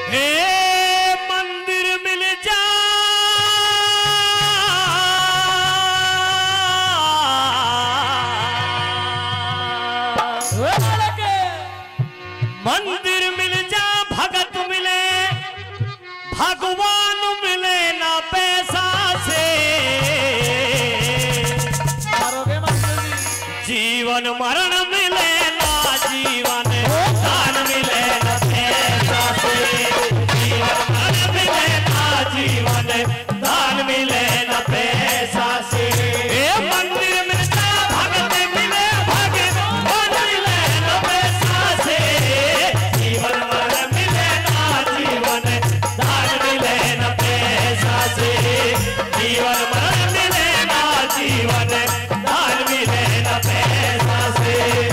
हे मंदिर मिल जा मंदिर मिल जा भगत मिले भगवान मिले ना पैसा से जीवन मरण मिले ना जीवन दान मिले ना पैसा से जीवन मरण मिले ना जीवन दान मिले ना पैसा से मंदिर मिल जा भगत मिले भगवान मिले ना पैसा से जीवन मरण मिले ना जीवन दान मिले ना पैसा से जीवन मरण मिले ना जीवन दान मिले ना पैसा से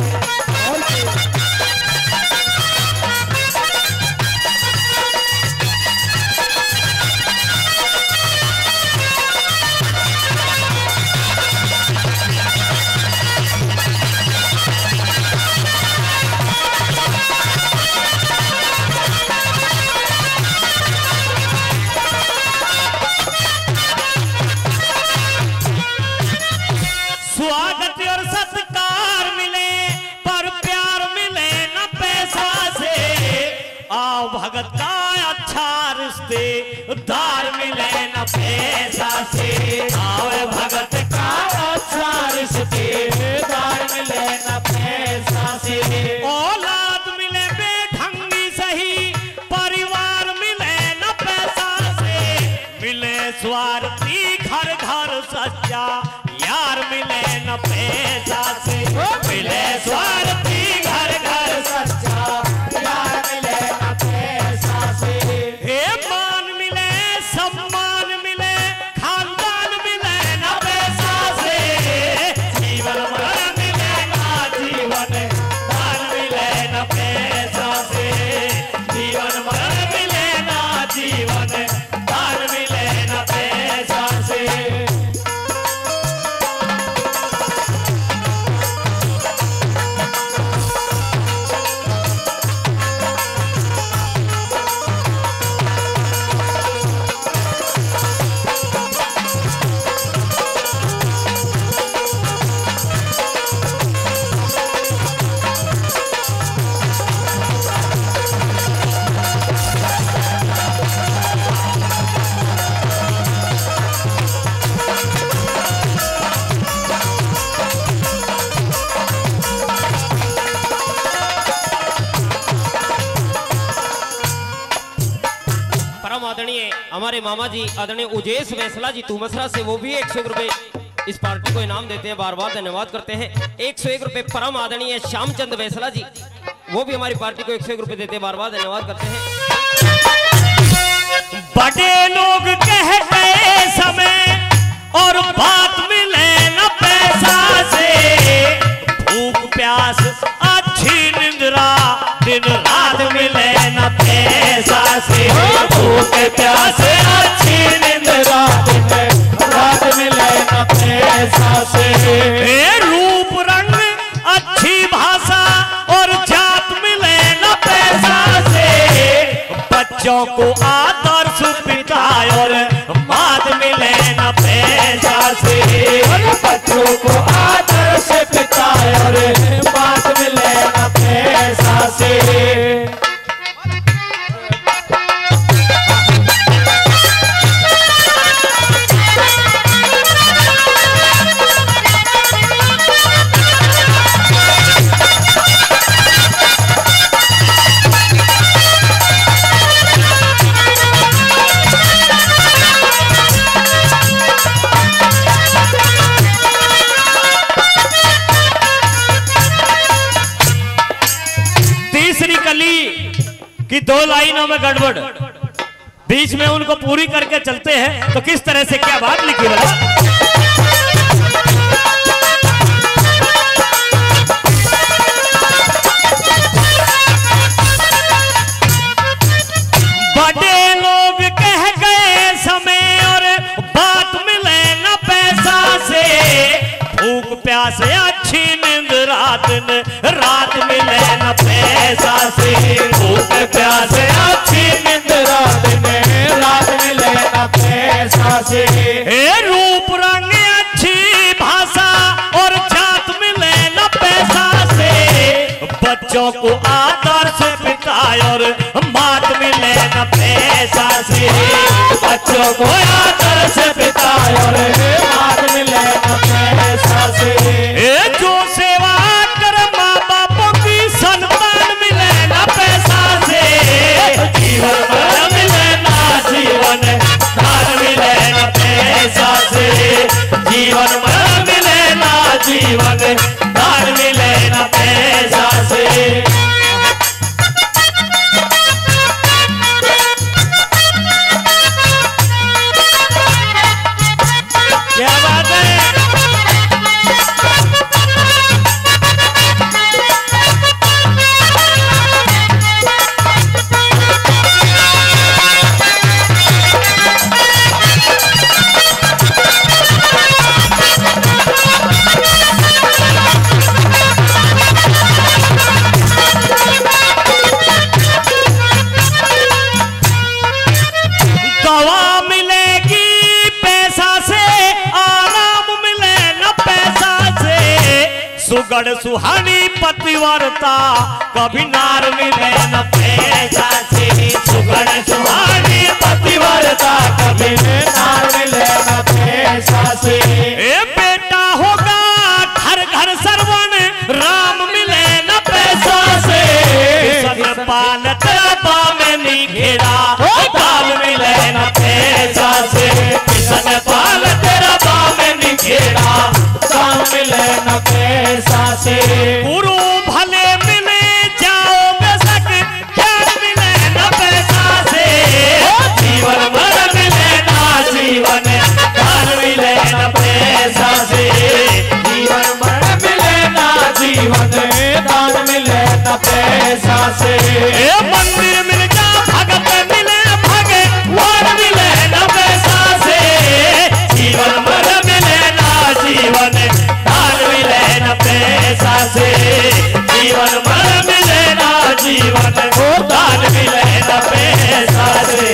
स्वागत और सत्कार मिले पर प्यार मिले न पैसा से आओ भगत का अच्छा रिश्तेदार मिले न पैसा से आओ भगत का अच्छा रिश्तेदार मिले न पैसा से औलाद मिले बेढंगी सही परिवार मिले न पैसा से मिले स्वार्थी घर घर सच्चा यार मिले न पैसा से मिले स्वार्थी घर घर सच्चा यार मिले न पैसा से हे मान मिले सम्मान मिले खानदान मिले न पैसा से जीवन मरण मिले ना जीवन दान मिले न पैसा से जीवन मरण मिले ना जीवन दान मिले न पैसा से आदरणीय हमारे मामा जी आदरणीय उजेश वैसला जी तुमसरा से वो भी 101 रुपए इस पार्टी को इनाम देते हैं। बार बार धन्यवाद करते हैं। 101 रुपए परम आदरणीय श्यामचंद वैसला जी वो भी हमारी पार्टी को 101 रुपए देते हैं। बार बार धन्यवाद करते हैं। बड़े लोग कह गए समय और बात मिले न पैसा से भूख प्यास अच्छी निंद्रा दिन रात मिले न पैसा से भूख प्यास अच्छी निंद्रा दिन रात मिले न पैसा से रूप रंग अच्छी भाषा और जात मिले न पैसा से बच्चों को आदर्श पिता और मात मिले न पैसा से बच्चों को आदर्श पिता और मात मिले न पैसा से कि 2 लाइनों में गड़बड़ बीच में उनको पूरी करके चलते हैं तो किस तरह से क्या बात लिखी है। बड़े लोग कह गए समय और बात मिले न पैसा से भूख प्यास अच्छी नींद रात मिले न पैसा से भूख प्यास अच्छी नींद बच्चों को आदर से पिता और मात मिले न पैसा से। बच्चों को आदर से पिता और मात मिले न पैसा से। जो सेवा कर माँ बापों की संतान मिले न पैसा से। जीवन भर मिले ना जीवन दान मिले न पैसा से। जीवन भर मिले ना जीवन दान मिले न पैसा से। क्या बात है। दवा मिलेगी पैसा से, आराम मिले न पैसा से। सुगढ़ सुहानी पतिव्रता कभी नार मिले न पैसा से। सुगढ़ सुहानी पतिव्रता कभी नार मिले न पैसा से। ए बेटा होगा घर घर सरवण राम मिले न पैसा से। किसन पाल तेरा में निखेरा दाल मिले न पैसा से। किसन पाल तेरा में निखेरा दाल मिले न पैसा से। गुरु भले मिले जाओ बेशक ज्ञान मिले न पैसा से। जीवन भर मिले ना जीवन दान मिले न पैसा से। जीवन भर मिले ना जीवन दान मिले न पैसा से। मंदिर मिल जा भगत मिले भगवान मिले न पैसा से। जीवन भर मिले ना जीवन दान मिले न पैसा से। जीवन भर मिले ना जीवन दान मिले न पैसा से।